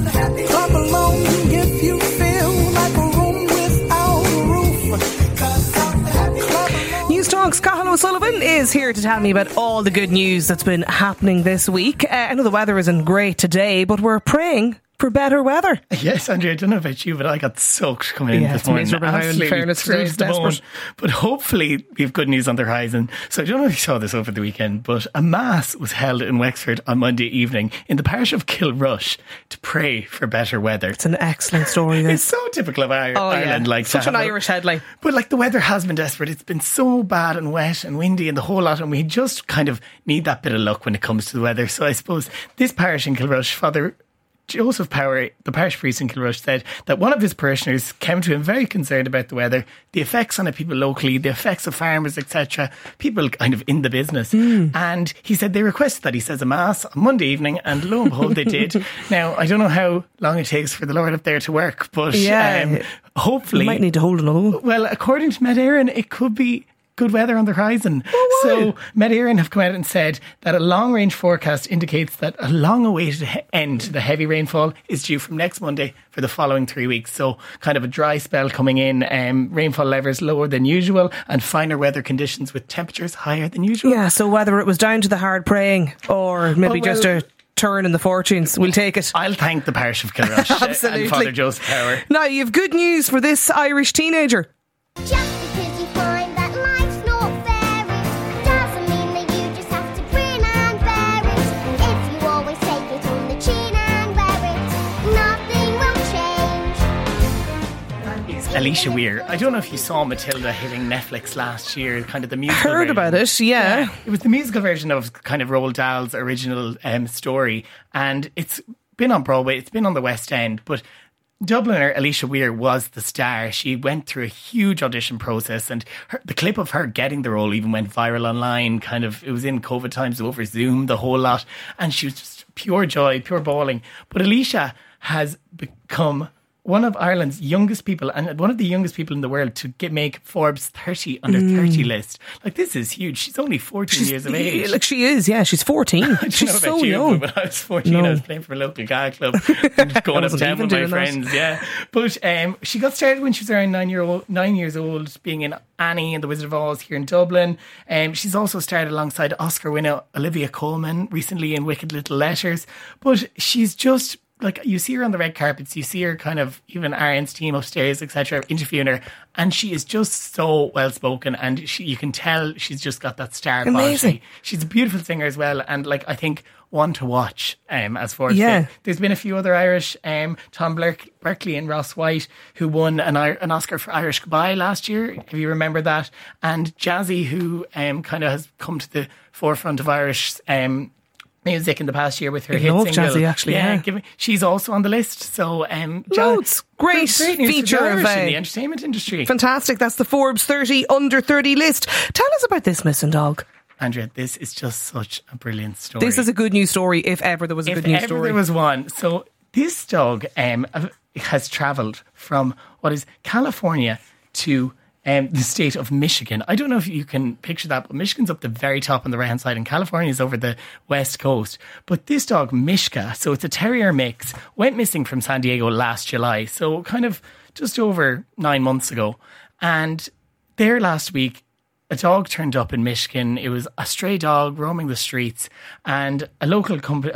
Clap along if you feel like a room without a roof. News Talk's Cathal O'Sullivan is here to tell me about all the good news that's been happening this week. I know the weather isn't great today, but we're praying for better weather. Yes, Andrea, I don't know about you, but I got soaked coming in this morning. Absolutely, in fairness, through the bone. But hopefully we have good news on the horizon. So I don't know if you saw this over the weekend, but a mass was held in Wexford on Monday evening in the parish of Kilrush to pray for better weather. It's an excellent story, this. It's so typical of Ireland. Like such an Irish headline. But like the weather has been desperate. It's been so bad and wet and windy and the whole lot, and we just kind of need that bit of luck when it comes to the weather. So I suppose this parish in Kilrush, Father Joseph Power, the parish priest in Kilrush, said that one of his parishioners came to him very concerned about the weather, the effects on the people locally, the effects of farmers, etc., people kind of in the business. And he said they requested that he says a mass on Monday evening, and lo and behold they did. Now, I don't know how long it takes for the Lord up there to work, but hopefully... You might need to hold another one. Well, according to Met Éireann, it could be good weather on the horizon. So Met Éireann have come out and said that a long-range forecast indicates that a long-awaited end to the heavy rainfall is due from next Monday for the following 3 weeks. So kind of a dry spell coming in, rainfall levels lower than usual, and finer weather conditions with temperatures higher than usual. Yeah, so whether it was down to the hard praying or maybe just a turn in the fortunes, we'll take it. I'll thank the parish of Kilrush and Father Joseph Power. Now, you've good news for this Irish teenager. Just because you find that life's not fair, it doesn't mean that you just have to grin and bear it. If you always take it on the chin and wear it, nothing will change. It's Alicia Weir. I don't know if you saw Matilda hitting Netflix last year, kind of the musical Heard version. about it, yeah. It was the musical version of kind of Roald Dahl's original story, and it's been on Broadway, it's been on the West End, but Dubliner Alicia Weir was the star. She went through a huge audition process, and the clip of her getting the role even went viral online. It was in COVID times over Zoom, the whole lot, and she was just pure joy, pure bawling. But Alicia has become one of Ireland's youngest people, and one of the youngest people in the world to make Forbes 30 under 30 list. Like, this is huge. She's only 14 years of age. Like, she is, yeah. She's 14. She's so young. But when I was 14, I was playing for a local gag club and going uptown with my friends. Yeah, but she got started when she was around 9 years old, being in Annie and the Wizard of Oz here in Dublin. She's also started alongside Oscar winner Olivia Colman recently in Wicked Little Letters. But she's just... like, you see her on the red carpets, you see her kind of, even Arian's team upstairs, etc., interviewing her, and she is just so well spoken, and you can tell she's just got that star quality. She's a beautiful singer as well, and like, I think one to watch as far as there's been a few other Irish, Tom Berkeley and Ross White, who won an Oscar for Irish Goodbye last year, if you remember that, and Jazzy, who kind of has come to the forefront of Irish music in the past year with her hit single. Jazzy, actually, she's also on the list. So, loads. Great feature in the entertainment industry. Fantastic. That's the Forbes 30 under 30 list. Tell us about this missing dog. Andrea, this is just such a brilliant story. This is a good news story, if ever there was a good news story. If ever there was one. So this dog has travelled from what is California to the state of Michigan. I don't know if you can picture that, but Michigan's up the very top on the right hand side and California is over the west coast. But this dog, Mishka, so it's a terrier mix, went missing from San Diego last July, so kind of just over 9 months ago. And there last week, a dog turned up in Michigan. It was a stray dog roaming the streets, and a local kind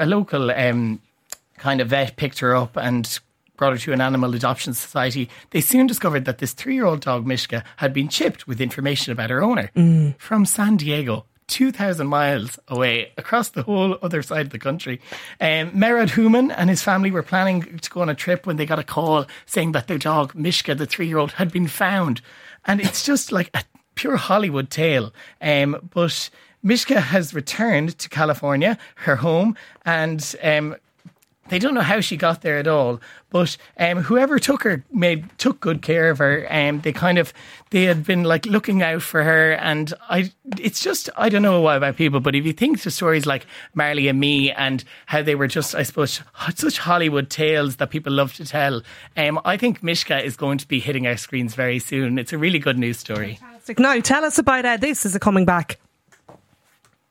of vet picked her up and brought her to an animal adoption society. They soon discovered that this 3-year-old dog, Mishka, had been chipped with information about her owner from San Diego, 2,000 miles away, across the whole other side of the country. Merad Human and his family were planning to go on a trip when they got a call saying that their dog, Mishka, the 3-year-old, had been found. And it's just like a pure Hollywood tale. But Mishka has returned to California, her home, and they don't know how she got there at all, but whoever took her took good care of her. They had been like looking out for her, and I don't know why about people, but if you think to stories like Marley and Me and how they were just, I suppose, such Hollywood tales that people love to tell, I think Mishka is going to be hitting our screens very soon. It's a really good news story. Fantastic. Now tell us about this. Is it coming back?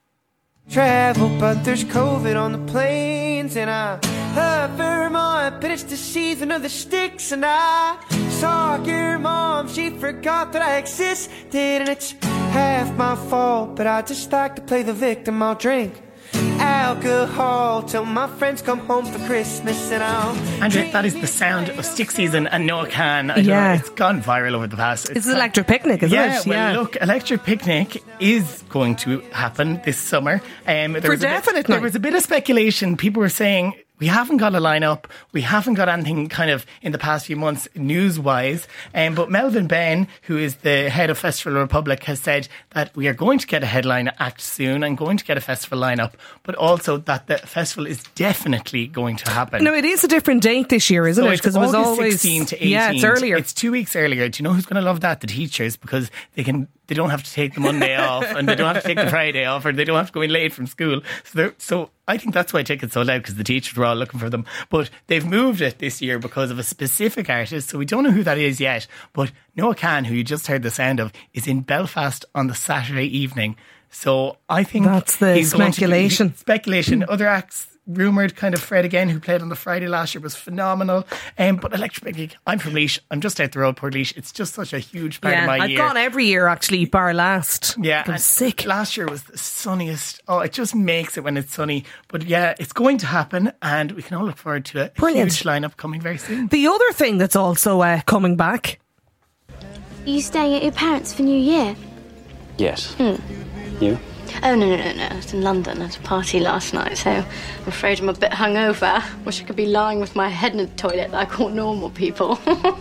Travel, but there's COVID on the planes, and I hover my bit it's the season of the sticks, and I saw your mom, she forgot that I existed, and it's half my fault, but I just like to play the victim. I'll drink alcohol till my friends come home for Christmas, and I'll Andrea, that is the sound of stick season and Noah Can. I don't Yeah. know, it's gone viral over the past. It's Electric Picnic, isn't Yeah, it? well, look, Electric Picnic is going to happen this summer. There was a bit of speculation. People were saying, we haven't got a lineup. We haven't got anything kind of in the past few months news-wise. But Melvin Ben, who is the head of Festival Republic, has said that we are going to get a headline act soon and going to get a festival lineup, but also that the festival is definitely going to happen. No, it is a different date this year, isn't So it? it's Because it was August always 16 to 18. Yeah, it's earlier. It's 2 weeks earlier. Do you know who's going to love that? The teachers, because they don't have to take the Monday off, and they don't have to take the Friday off, or they don't have to go in late from school. So I think that's why tickets sold out, because the teachers were all looking for them. But they've moved it this year because of a specific artist, so we don't know who that is yet. But Noah Can, who you just heard the sound of, is in Belfast on the Saturday evening. So I think That's the he's going to speculation. speculation. Other acts rumoured, kind of Fred again, who played on the Friday last year, was phenomenal. But Electric Picnic, I'm from Laois. I'm just out the road, Port Laois. It's just such a huge part of my I've year. gone every year actually, bar last. Yeah, I'm and sick. Last year was the sunniest. Oh, it just makes it when it's sunny. But yeah, it's going to happen, and we can all look forward to a Brilliant. huge lineup coming very soon. The other thing that's also coming back. Are you staying at your parents' for New Year? Yes. You? Oh, no. I was in London at a party last night, so I'm afraid I'm a bit hungover. Wish I could be lying with my head in the toilet like all normal people.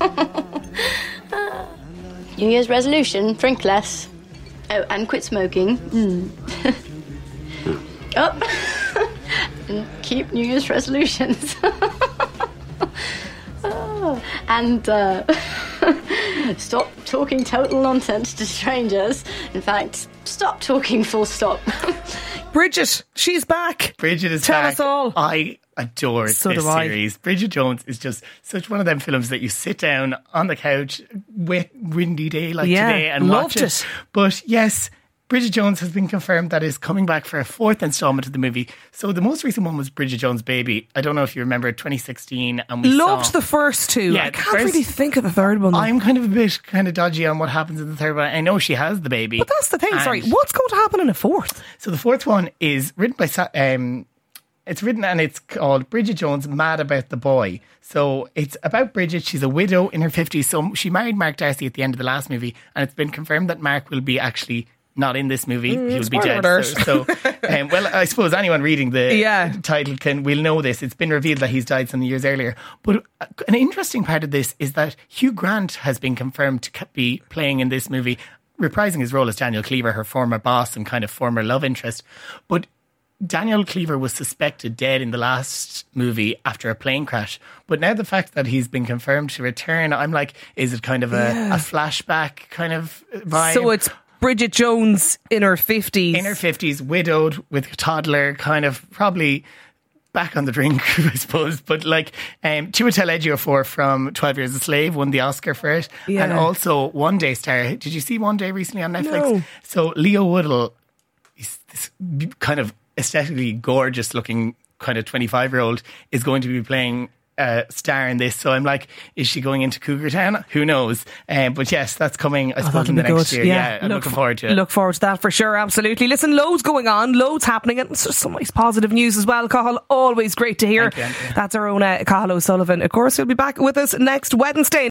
New Year's resolution, drink less. Oh, and quit smoking. Oh. And keep New Year's resolutions. Oh. And stop talking total nonsense to strangers. In fact, stop talking full stop. Bridget, she's back. Bridget is Tell back. us all. I adore So this do I. series. Bridget Jones is just such one of them films that you sit down on the couch, wet, windy day like Yeah, today, and loved watch it. But yes, Bridget Jones has been confirmed that is coming back for a fourth installment of the movie. So the most recent one was Bridget Jones' Baby. I don't know if you remember 2016, and we Loved saw the first two. Yeah, I the can't first- really think of the third one, though. I'm kind of a bit dodgy on what happens in the third one. I know she has the baby, But that's the thing. And Sorry, what's going to happen in a fourth? So the fourth one is written by it's written and it's called Bridget Jones Mad About the Boy. So it's about Bridget. She's a widow in her 50s. So she married Mark Darcy at the end of the last movie, and it's been confirmed that Mark will be actually not in this movie. He will be spoiler dead. alert. So well, I suppose anyone reading the Yeah. title will know this. It's been revealed that he's died some years earlier. But an interesting part of this is that Hugh Grant has been confirmed to be playing in this movie, reprising his role as Daniel Cleaver, her former boss and kind of former love interest. But Daniel Cleaver was suspected dead in the last movie after a plane crash. But now the fact that he's been confirmed to return, I'm like, is it kind of a flashback kind of vibe? So it's Bridget Jones in her 50s. In her 50s, widowed with a toddler, kind of probably back on the drink, I suppose. But like Chiwetel Ejiofor from 12 Years a Slave won the Oscar for it. Yeah. And also One Day star. Did you see One Day recently on Netflix? No. So Leo Woodall is this kind of aesthetically gorgeous looking kind of 25-year-old is going to be playing star in this. So I'm like, is she going into Cougar Town? Who knows? But yes, that's coming, I suppose, that'll in the be next good. year. Yeah, I'm looking forward to it. Look forward to that for sure, absolutely. Listen, loads going on, loads happening, and some nice positive news as well, Cathal. Always great to hear. Thank you, Andrea. That's our own Cathal O'Sullivan. Of course, he'll be back with us next Wednesday.